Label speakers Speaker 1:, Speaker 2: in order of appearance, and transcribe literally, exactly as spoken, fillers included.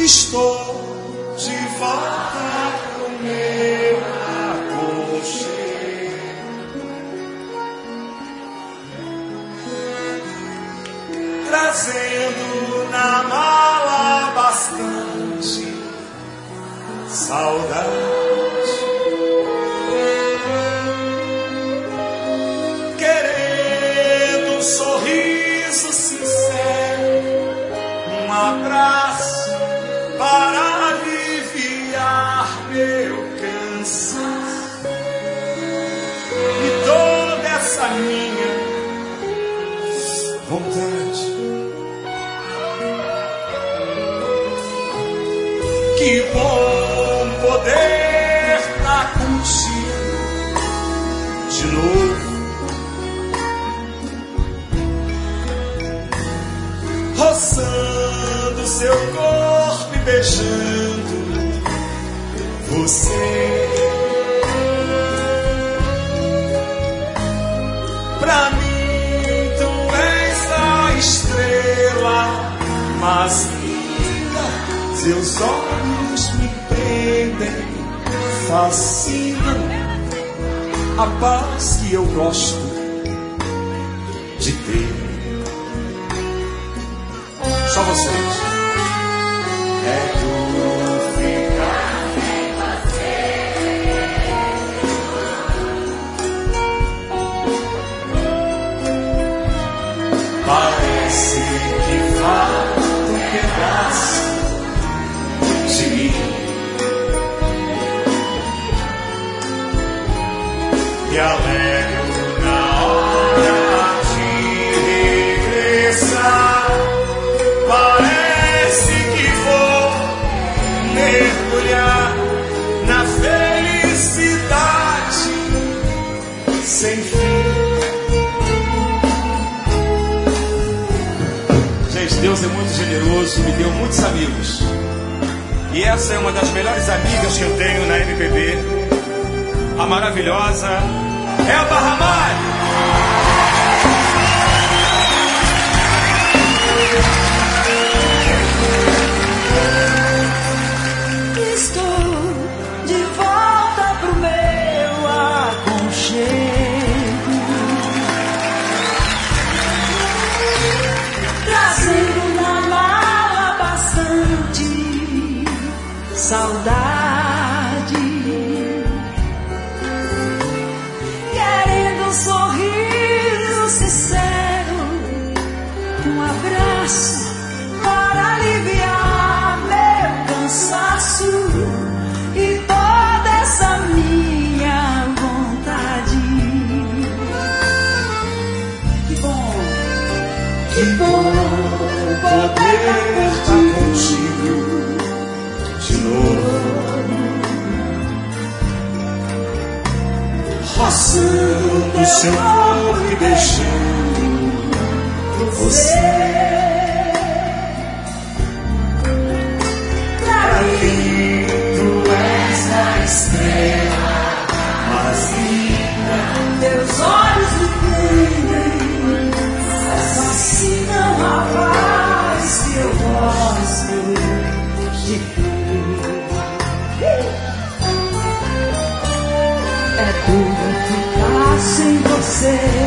Speaker 1: Estou de volta pro meu aconchego, trazendo na mala bastante saudade, querendo um sorriso sincero, um abraço para aliviar meu cansaço e toda essa minha vontade. Que bom poder estar contigo de novo, roçando seu corpo e beijando você. Pra mim tu és a estrela mais linda, seus olhos me prendem, fascinam, a paz que eu gosto de ter. Só vocês. É duro ficar sem você. Parece que falta um pedaço de mim. Me alegro na hora de regressar. Parece que vou mergulhar na felicidade sem fim. Gente, Deus é muito generoso, me deu muitos amigos. E essa é uma das melhores amigas que eu tenho na M P B, a maravilhosa Elba Ramalho.
Speaker 2: Saudade, querendo um sorriso sincero, um abraço para aliviar meu cansaço e toda essa minha vontade. Que bom, que bom poder estar contigo de novo, roçando seu corpo e beijando você. Pra mim tu és a estrela mais linda, teus olhos me prendem, fascinam, a paz que eu gosto de ter. É duro ficar sem você.